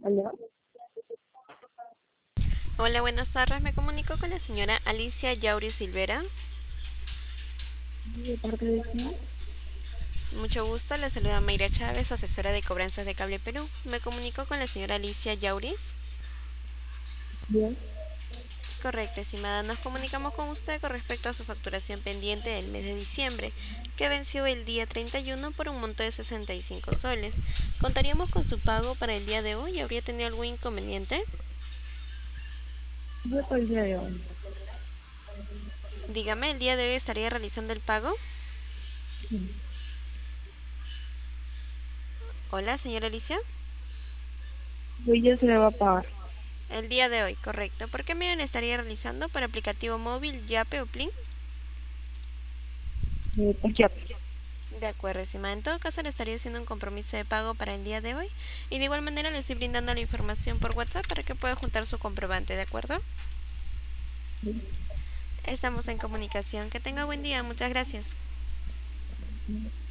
Aló, Hola, buenas tardes. Me comunico con la señora Alicia Yauri Silvera. de parte de quién? Mucho gusto. Le saluda Mayra Chávez, asesora de cobranzas de Cable Perú. Me comunico con la señora Alicia Yauri. Bien, Correcto, estimada. Nos comunicamos con usted con respecto a su facturación pendiente del mes de diciembre, que venció el día 31 por un monto de 65 soles. ¿Contaríamos con su pago para el día de hoy? ¿Habría tenido algún inconveniente? yo por el día de hoy. Dígame, ¿el día de hoy estaría realizando el pago? Sí. Hola, señora Alicia. Hoy ya se le va a pagar. El día de hoy, correcto. ¿Por qué medio le estaría realizando? ¿Por aplicativo móvil, Yape o Plin? Pues ya, De acuerdo, estimada. En todo caso, le estaría haciendo un compromiso de pago para el día de hoy. Y de igual manera le estoy brindando la información por WhatsApp para que pueda juntar su comprobante, ¿de acuerdo? sí. Estamos en comunicación. Que tenga buen día. Muchas gracias.